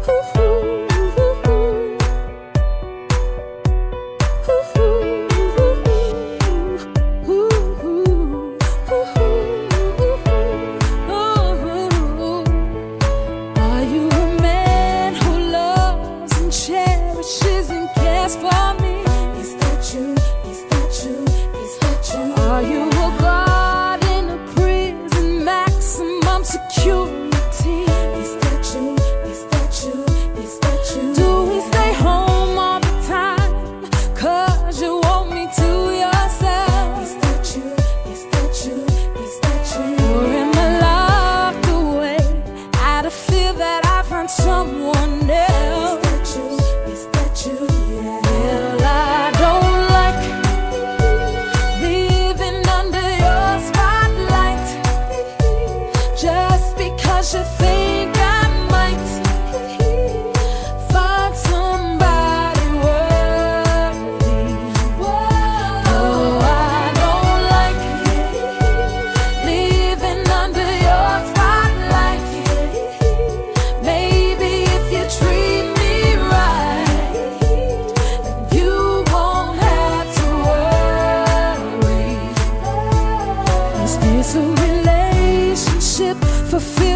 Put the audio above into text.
Are you a man who loves and cherishes and cares for me? Is that you? Is that you? Is that you? Are you a guard in a prison, maximum security? Is that you? Is that you? Is that you? Do we stay home all the time 'cause you want me to yourself? Is that you? Is that you? Is that you? Or am I locked away out of fear that I find someone else? Is that you? Is that you? Yeah. Well, I don't like living under your spotlight just because you think I might find somebody worthy. Oh, I don't like living under your spotlight. Maybe if you treat me right, you won't have to worry. Is this a relationship fulfilled?